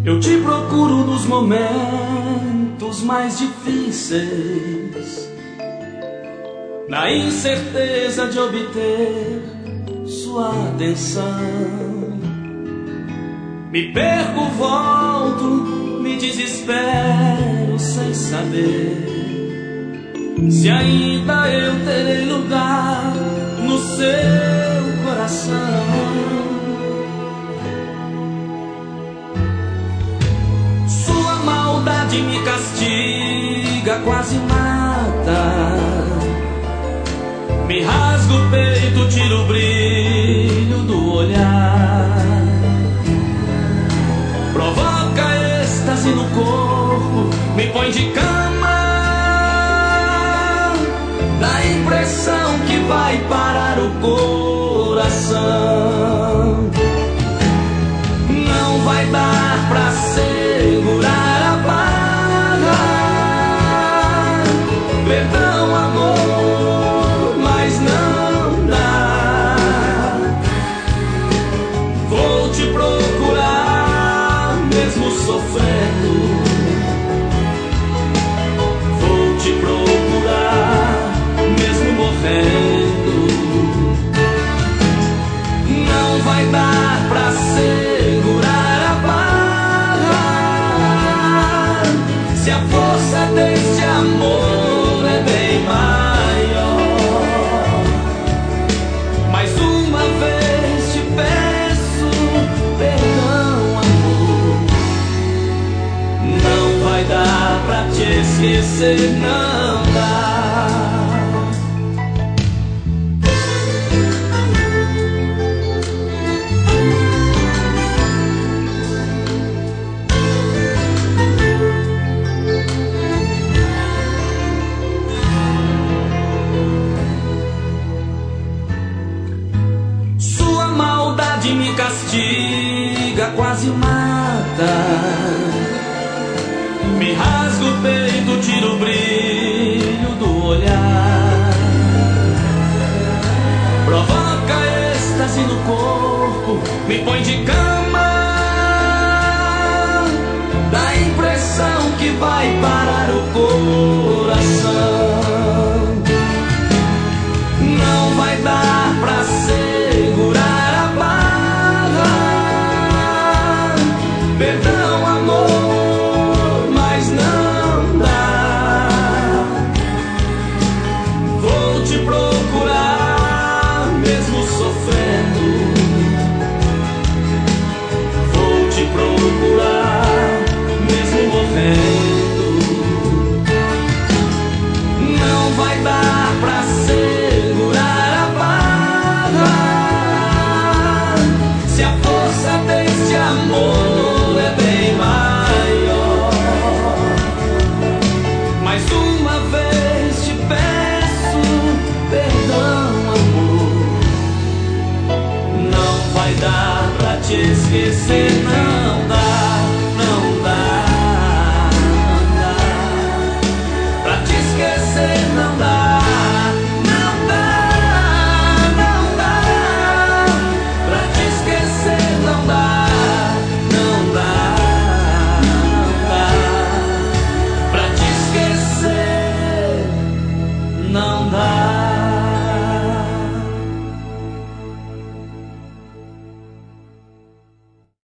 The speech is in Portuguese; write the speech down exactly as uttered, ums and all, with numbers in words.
Eu te procuro nos momentos mais difíceis, na incerteza de obter sua atenção. Me perco, volto, me desespero sem saber se ainda eu terei lugar no seu coração. Sua maldade me castiga, quase mata. Me rasga o peito, tira o brilho do olhar. Provoca êxtase no corpo, me põe de cama. Dá a impressão que vai parar o coração. Não vai dar pra segurar a barra. Perdão, amor, mas não dá. Vou te procurar mesmo sofrendo. Vou te procurar mesmo morrendo. Não vai dar pra segurar a barra. Se a força deste amor é bem maior. Mais uma vez te peço perdão, amor. Não vai dar pra te esquecer, não dá. Me castiga, quase mata. Me rasga o peito, tira o brilho do olhar. Provoca êxtase no corpo, me põe de cama. Dá a impressão que vai parar o coração. Não vai dar pra segurar. Perdão, amor, mas não dá. Vou te procurar mesmo sofrendo. Vou te procurar mesmo morrendo. Não vai dar pra segurar a barra. Se a força deste amor te esquecer.